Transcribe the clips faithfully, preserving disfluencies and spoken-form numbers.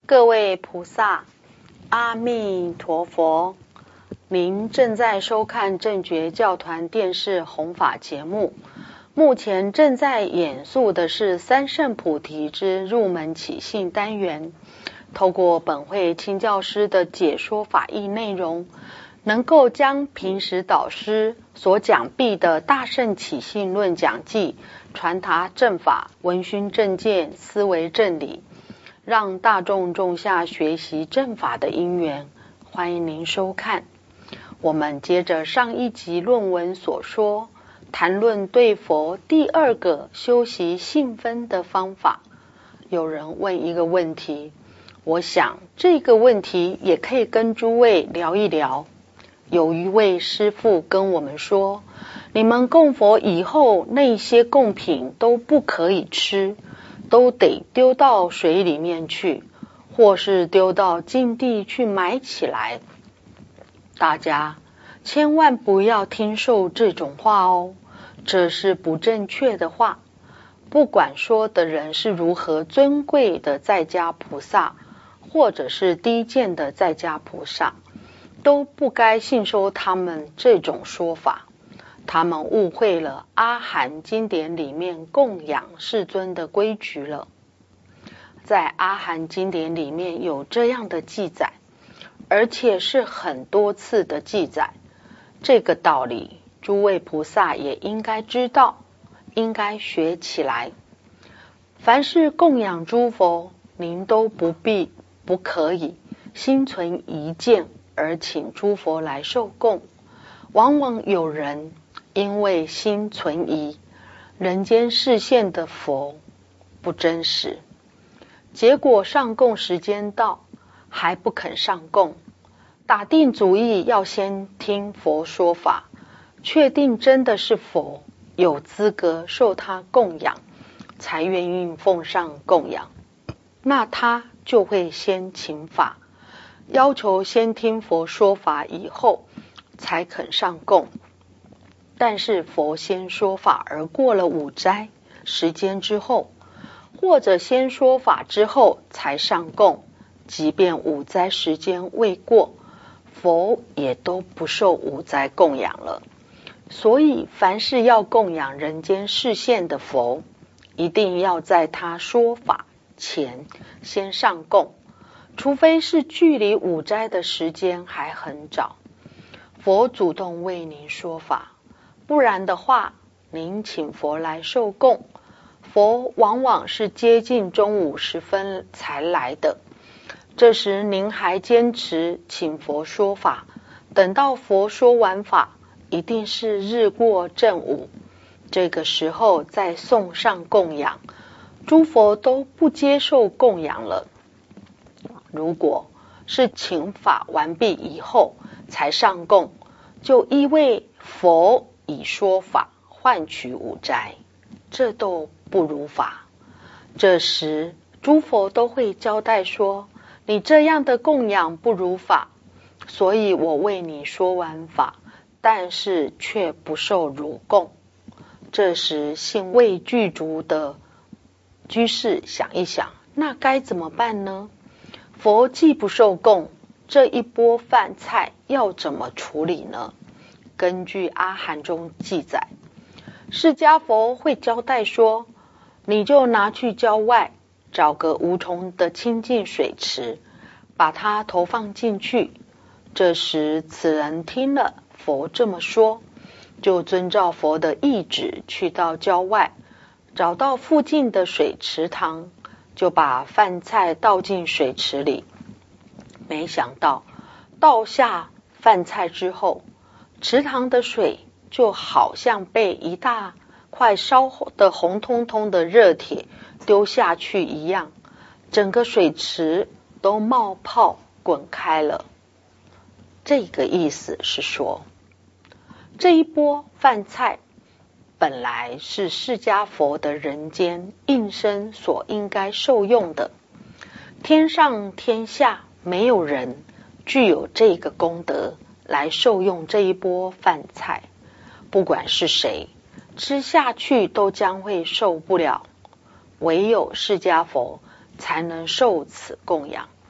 各位菩萨，阿弥陀佛！您正在收看正觉教团电视弘法节目。目前正在演述的是三圣菩提之入门起信单元。透过本会亲教师的解说法义内容，能够将平时导师所讲毕的大圣起信论讲记传达正法、闻熏正见、思维正理，让大众种下学习正法的因缘。欢迎您收看。我们接着上一集论文所说，谈论对佛第二个修习信分的方法。有人问一个问题，我想这个问题也可以跟诸位聊一聊。有一位师父跟我们说，你们供佛以后，那些供品都不可以吃，都得丢到水里面去，或是丢到净地去埋起来。大家千万不要听受这种话哦，这是不正确的话。不管说的人是如何尊贵的在家菩萨，或者是低贱的在家菩萨，都不该信收他们这种说法。他们误会了阿含经典里面供养世尊的规矩了。在阿含经典里面有这样的记载，而且是很多次的记载。这个道理诸位菩萨也应该知道，应该学起来。凡是供养诸佛，您都不必不可以心存疑见而请诸佛来受供。往往有人因为心存疑，人间示现的佛不真实，结果上供时间到还不肯上供，打定主意要先听佛说法，确定真的是佛，有资格受他供养，才愿意奉上供养。那他就会先请法，要求先听佛说法以后才肯上供。但是佛先说法而过了五斋时间之后，或者先说法之后才上供，即便五斋时间未过，佛也都不受五斋供养了。所以凡是要供养人间示现的佛，一定要在他说法前先上供，除非是距离五斋的时间还很早，佛主动为您说法，不然的话，您请佛来受供，佛往往是接近中午时分才来的。这时您还坚持请佛说法，等到佛说完法，一定是日过正午，这个时候再送上供养，诸佛都不接受供养了。如果是请法完毕以后才上供，就意味佛以说法换取五斋，这都不如法。这时诸佛都会交代说，你这样的供养不如法，所以我为你说完法，但是却不受汝供。这时信未具足的居士想一想，那该怎么办呢？佛既不受供，这一钵饭菜要怎么处理呢？根据阿含中记载，释迦佛会交代说，你就拿去郊外找个无虫的清净水池，把它投放进去。这时此人听了佛这么说，就遵照佛的意旨去到郊外，找到附近的水池塘，就把饭菜倒进水池里。没想到倒下饭菜之后，池塘的水就好像被一大块烧的红彤彤的热铁丢下去一样，整个水池都冒泡滚开了。这个意思是说，这一钵饭菜本来是释迦佛的人间应身所应该受用的，天上天下没有人具有这个功德来受用这一钵饭菜，不管是谁吃下去都将会受不了，唯有释迦佛才能受此供养。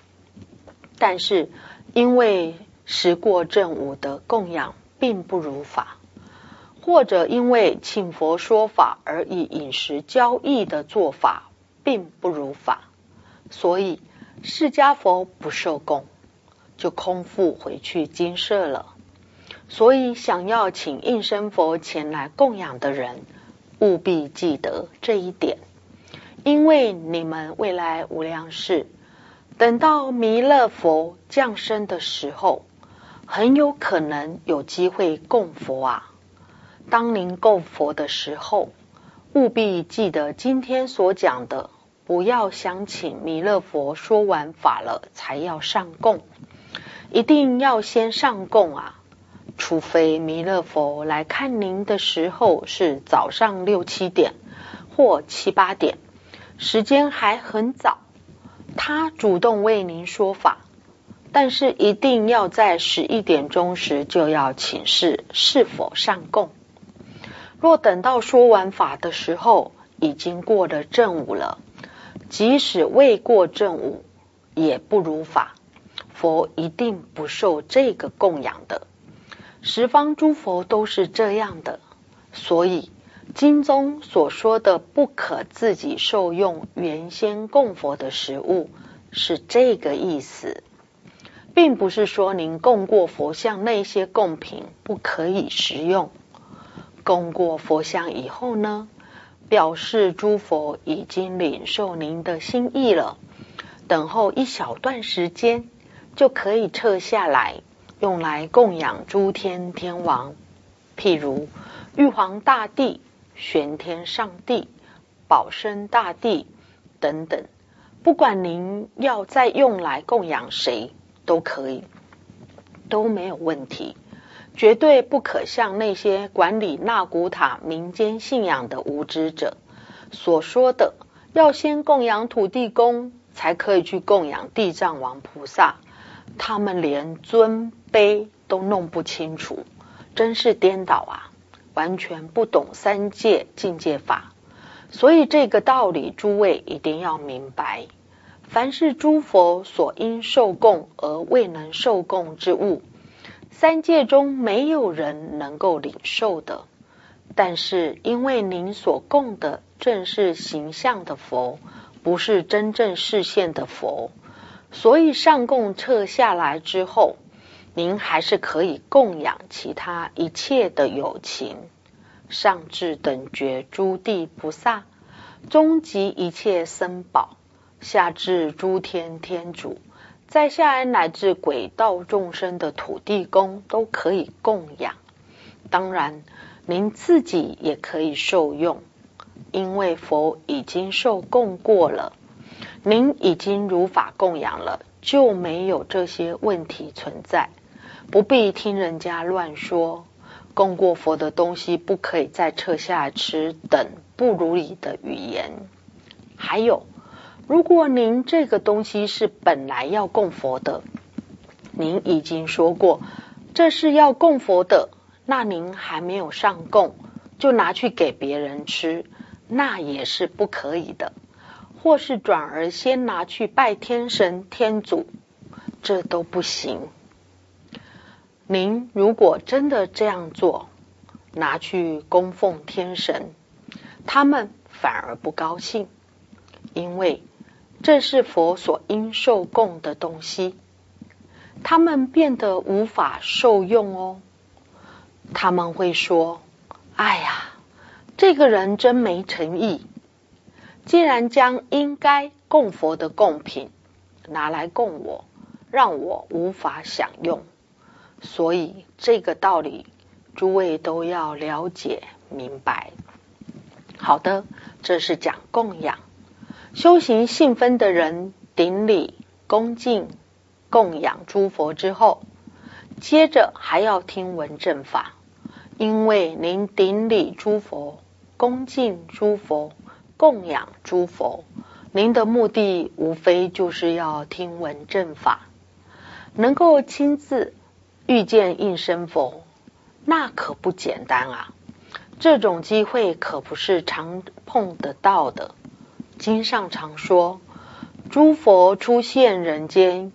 但是因为时过正午的供养并不如法，或者因为请佛说法而以饮食交易的做法并不如法，所以释迦佛不受供，就空腹回去精舍了。所以想要请应身佛前来供养的人，务必记得这一点，因为你们未来无量世，等到弥勒佛降生的时候，很有可能有机会供佛啊。当您供佛的时候，务必记得今天所讲的，不要想请弥勒佛说完法了才要上供，一定要先上供啊。除非弥勒佛来看您的时候是早上六七点或七八点，时间还很早，他主动为您说法，但是一定要在十一点钟时就要请示是否上供。若等到说完法的时候已经过了正午了，即使未过正午也不如法，佛一定不受这个供养的。十方诸佛都是这样的，所以经中所说的不可自己受用原先供佛的食物是这个意思，并不是说您供过佛像那些供品不可以食用。供过佛像以后呢，表示诸佛已经领受您的心意了，等候一小段时间就可以撤下来，用来供养诸天天王，譬如玉皇大帝、玄天上帝、保生大帝等等，不管您要再用来供养谁都可以，都没有问题。绝对不可像那些管理纳古塔民间信仰的无知者所说的，要先供养土地公才可以去供养地藏王菩萨，他们连尊卑都弄不清楚，真是颠倒啊，完全不懂三界境界法。所以这个道理诸位一定要明白，凡是诸佛所应受供而未能受供之物，三界中没有人能够领受的，但是因为您所供的正是形象的佛，不是真正示现的佛，所以上供撤下来之后，您还是可以供养其他一切的有情，上至等觉诸地菩萨，中及一切僧宝，下至诸天天主，再下来乃至鬼道众生的土地公都可以供养。当然您自己也可以受用，因为佛已经受供过了，您已经如法供养了，就没有这些问题存在，不必听人家乱说供过佛的东西不可以再撤下来吃等不如理的语言。还有，如果您这个东西是本来要供佛的，您已经说过这是要供佛的，那您还没有上供就拿去给别人吃，那也是不可以的，或是转而先拿去拜天神天祖，这都不行。您如果真的这样做，拿去供奉天神，他们反而不高兴，因为这是佛所应受供的东西，他们变得无法受用哦。他们会说，哎呀，这个人真没诚意，既然将应该供佛的供品拿来供我，让我无法享用。所以这个道理诸位都要了解明白。好的，这是讲供养。修行信分的人顶礼恭敬供养诸佛之后，接着还要听闻正法。因为您顶礼诸佛、恭敬诸佛、供养诸佛，您的目的无非就是要听闻正法，能够亲自遇见应身佛，那可不简单啊，这种机会可不是常碰得到的。经上常说，诸佛出现人间，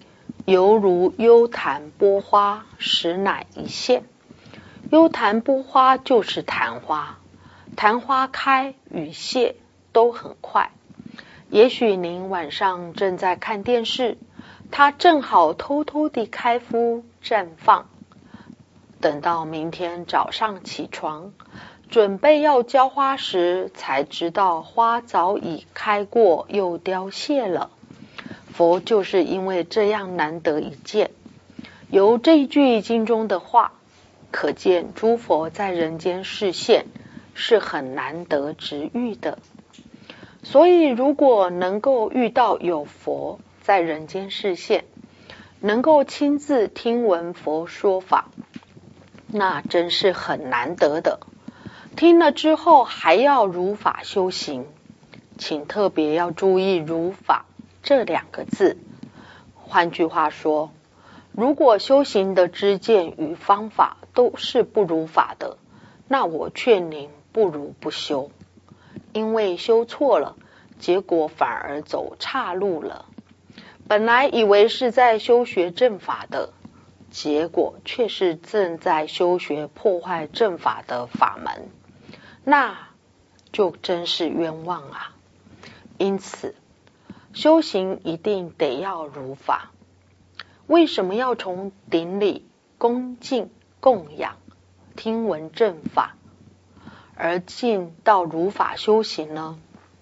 犹如幽檀波花，实乃一现。幽檀波花就是昙花，昙花开与谢都很快。也许您晚上正在看电视，它正好偷偷地开敷绽放，等到明天早上起床准备要浇花时，才知道花早已开过又凋谢了。佛就是因为这样难得一见。由这一句经中的话可见，诸佛在人间示现是很难得值遇的。所以如果能够遇到有佛在人间示现，能够亲自听闻佛说法，那真是很难得的。听了之后还要如法修行，请特别要注意如法这两个字。换句话说，如果修行的知见与方法都是不如法的，那我劝您不如不修，因为修错了，结果反而走岔路了。本来以为是在修学正法的，结果却是正在修学破坏正法的法门，那就真是冤枉啊！因此，修行一定得要如法。为什么要从顶礼、恭敬、供养、听闻正法，而进到如法修行呢？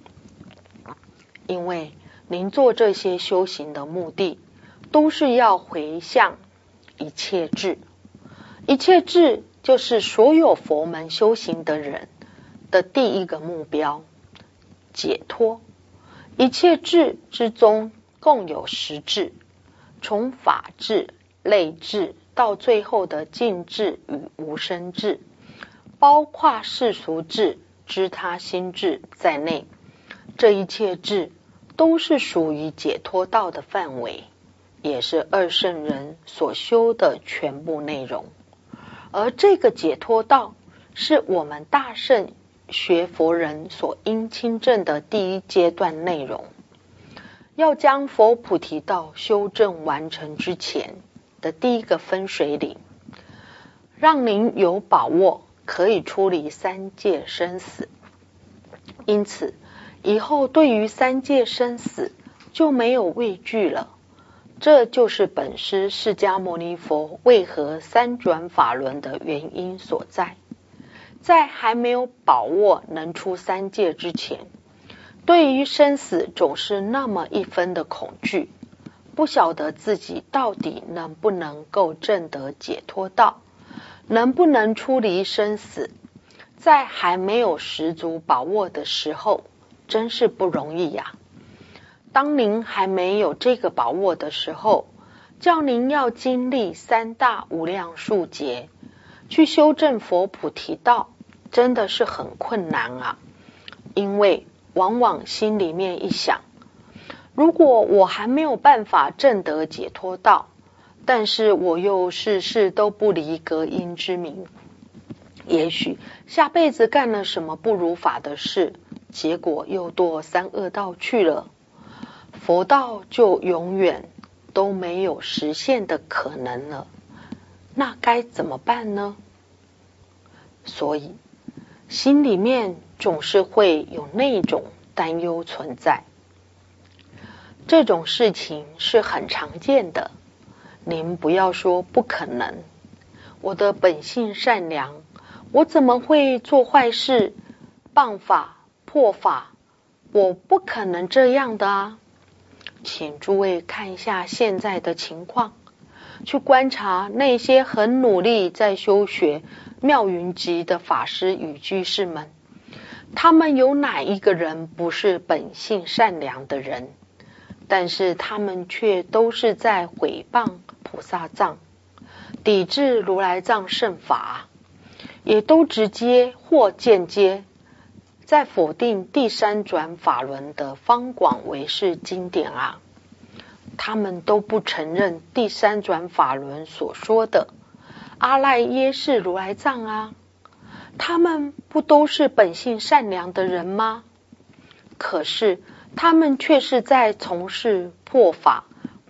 因为您做这些修行的目的，都是要回向一切智。一切智就是所有佛门修行的人的第一个目标，解脱。一切智之中共有十智，从法智、类智到最后的净智与无生智，包括世俗智、知他心智在内，这一切智都是属于解脱道的范围，也是二圣人所修的全部内容。而这个解脱道是我们大圣学佛人所应亲证的第一阶段内容。要将佛菩提道修正完成之前的第一个分水岭，让您有把握可以出离三界生死。因此以后对于三界生死就没有畏惧了。这就是本师释迦牟尼佛为何三转法轮的原因所在。在还没有把握能出三界之前，对于生死总是那么一分的恐惧，不晓得自己到底能不能够证得解脱道，能不能出离生死。在还没有十足把握的时候，真是不容易呀。当您还没有这个把握的时候，叫您要经历三大无量数劫去修正佛菩提道，真的是很困难啊。因为往往心里面一想，如果我还没有办法证得解脱道，但是我又事事都不离隔音之名，也许下辈子干了什么不如法的事，结果又堕三恶道去了，佛道就永远都没有实现的可能了。那该怎么办呢？所以心里面总是会有那种担忧存在。这种事情是很常见的，您不要说不可能，我的本性善良，我怎么会做坏事、谤法、破法？我不可能这样的啊！请诸位看一下现在的情况，去观察那些很努力在修学妙云集的法师与居士们，他们有哪一个人不是本性善良的人？但是他们却都是在毁谤菩萨藏，抵制如来藏圣法，也都直接或间接在否定第三转法轮的方广唯识经典啊。他们都不承认第三转法轮所说的阿赖耶识如来藏啊。他们不都是本性善良的人吗？可是他们却是在从事破法、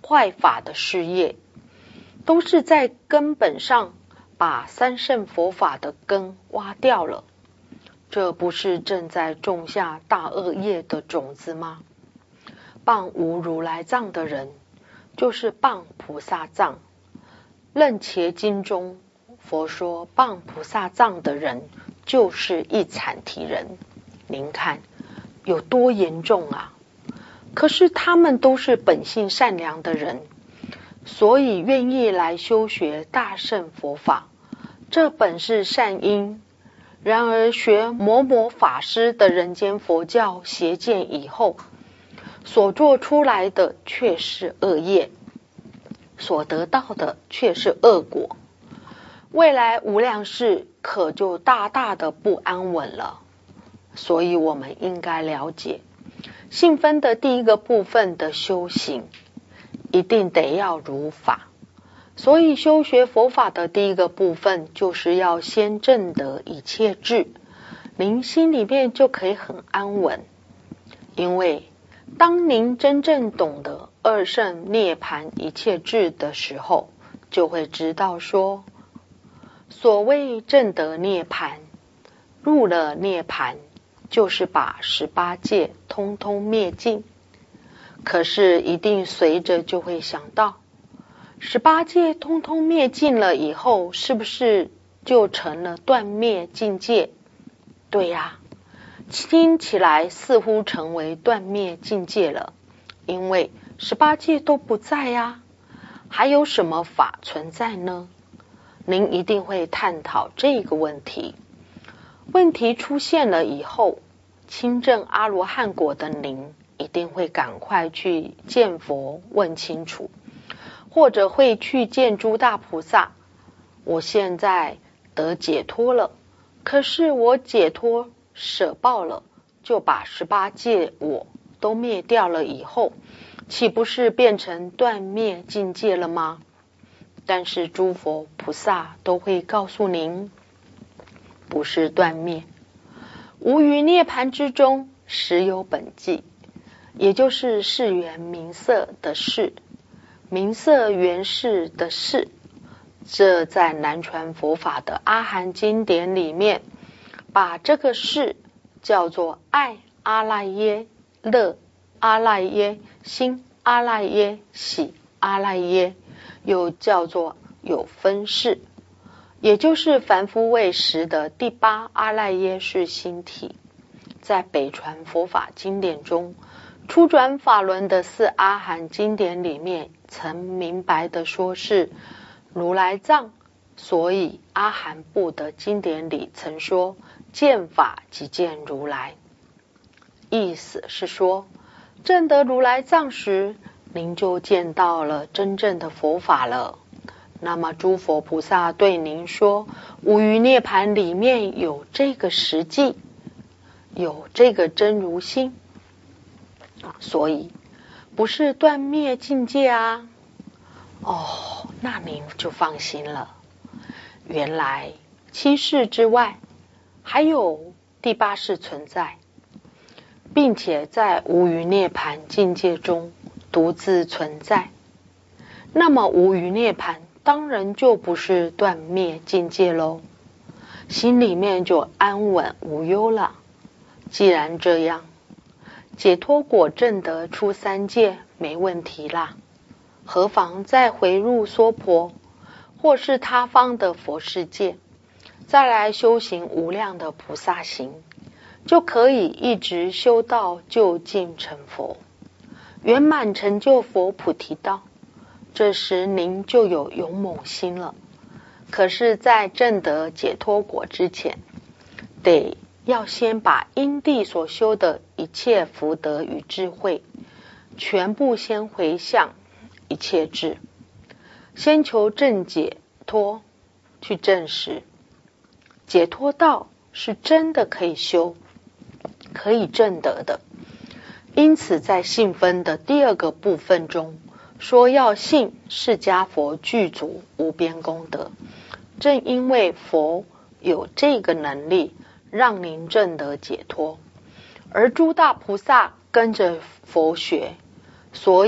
坏法的事业，都是在根本上把三圣佛法的根挖掉了。这不是正在种下大恶业的种子吗？谤无如来藏的人，就是谤菩萨藏。楞伽经中，佛说谤菩萨藏的人，就是一惨提人。您看有多严重啊！可是他们都是本性善良的人，所以愿意来修学大乘佛法，这本是善因。然而学某某法师的人间佛教邪见以后，所做出来的却是恶业，所得到的却是恶果，未来无量世可就大大的不安稳了。所以我们应该了解，信分的第一个部分的修行，一定得要如法。所以修学佛法的第一个部分，就是要先证得一切智，您心里面就可以很安稳。因为当您真正懂得二圣涅槃一切智的时候，就会知道说，所谓证得涅槃，入了涅槃，就是把十八界通通灭尽。可是一定随着就会想到，十八界通通灭尽了以后，是不是就成了断灭境界？对呀，听起来似乎成为断灭境界了，因为十八界都不在呀，还有什么法存在呢？您一定会探讨这个问题。问题出现了以后，亲证阿罗汉果的您，一定会赶快去见佛问清楚，或者会去见诸大菩萨。我现在得解脱了，可是我解脱舍报了，就把十八界我都灭掉了以后，岂不是变成断灭境界了吗？但是诸佛菩萨都会告诉您，不是断灭，无余涅槃之中实有本际，也就是世缘名色的事，名色缘事的事。这在南传佛法的阿含经典里面，把这个事叫做爱阿赖耶、乐阿赖耶、心阿赖耶、喜阿赖耶，又叫做有分事，也就是凡夫位时的第八阿赖耶识心体。在北传佛法经典中，初转法轮的四阿含经典里面，曾明白的说是如来藏。所以阿含部的经典里曾说，见法即见如来，意思是说，证得如来藏时，您就见到了真正的佛法了。那么诸佛菩萨对您说，无余涅槃里面有这个实际，有这个真如心，所以不是断灭境界啊。哦，那您就放心了。原来七世之外还有第八世存在，并且在无余涅槃境界中独自存在。那么无余涅槃当然就不是断灭境界咯，心里面就安稳无忧了。既然这样，解脱果证得出三界没问题啦，何妨再回入娑婆或是他方的佛世界，再来修行无量的菩萨行，就可以一直修到究竟成佛，圆满成就佛菩提道。这时您就有勇猛心了。可是在证得解脱果之前，得要先把因地所修的一切福德与智慧，全部先回向一切智，先求证解脱，去证实解脱道是真的可以修，可以证得的。因此在信分的第二个部分中说，要信释迦佛具足无边功德。正因为佛有这个能力让您证得解脱，而诸大菩萨跟着佛学，所以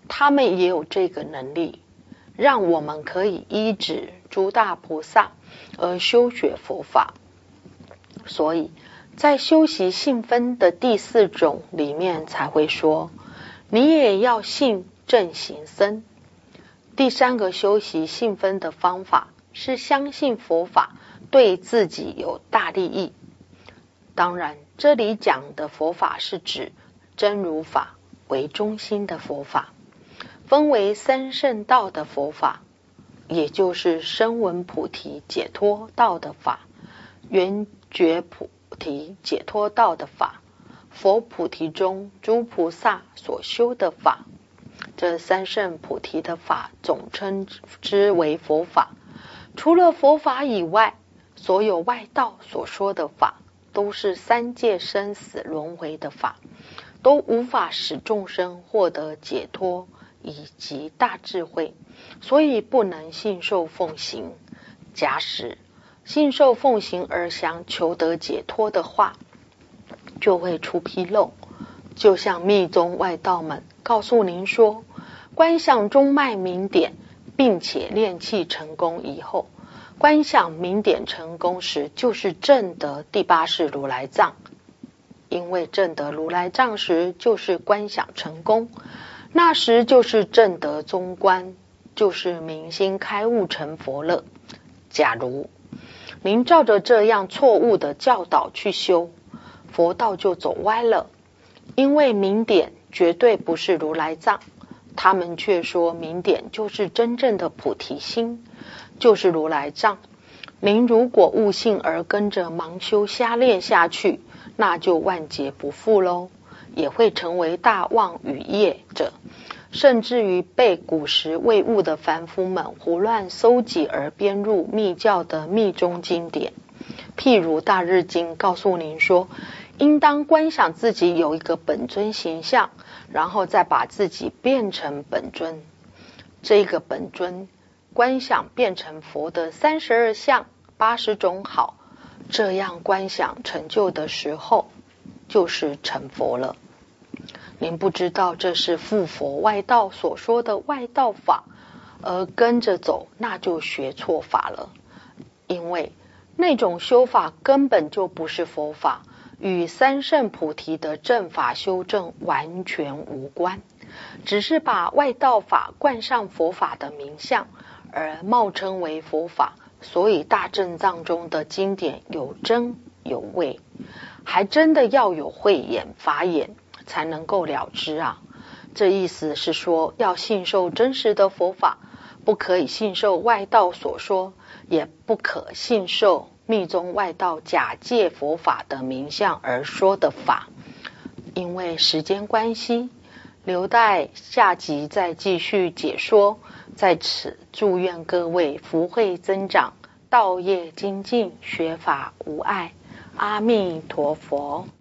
他们也有这个能力，让我们可以依止诸大菩萨而修学佛法。所以在修习信分的第四种里面才会说，你也要信正行僧。第三个修习信分的方法是相信佛法对自己有大利益。当然，这里讲的佛法是指真如法为中心的佛法，分为三圣道的佛法，也就是声闻菩提解脱道的法、圆觉菩提解脱道的法、佛菩提中诸菩萨所修的法。这三圣菩提的法总称之为佛法。除了佛法以外，所有外道所说的法都是三界生死轮回的法，都无法使众生获得解脱以及大智慧，所以不能信受奉行。假使信受奉行而想求得解脱的话，就会出纰漏。就像密宗外道们告诉您说，观想中脉明点，并且练气成功以后，观想明点成功时就是证得第八世如来藏。因为证得如来藏时就是观想成功，那时就是证得中观，就是明心开悟成佛了。假如您照着这样错误的教导去修，佛道就走歪了。因为明点绝对不是如来藏，他们却说明点就是真正的菩提心，就是如来藏。您如果误信而跟着盲修瞎练下去，那就万劫不复喽，也会成为大妄语业者，甚至于被古时未悟的凡夫们胡乱搜集而编入密教的密宗经典。譬如大日经告诉您说，应当观想自己有一个本尊形象，然后再把自己变成本尊。这个本尊观想变成佛的三十二相、八十种好，这样观想成就的时候，就是成佛了。您不知道这是附佛外道所说的外道法，而跟着走，那就学错法了。因为那种修法根本就不是佛法，与三圣菩提的正法修正完全无关，只是把外道法冠上佛法的名相，而冒称为佛法。所以大正藏中的经典有真有伪，还真的要有慧眼法眼才能够了知啊。这意思是说，要信受真实的佛法，不可以信受外道所说，也不可信受密宗外道假借佛法的名相而说的法。因为时间关系，留待下集再继续解说。在此祝愿各位福慧增长，道业精进，学法无碍。阿弥陀佛。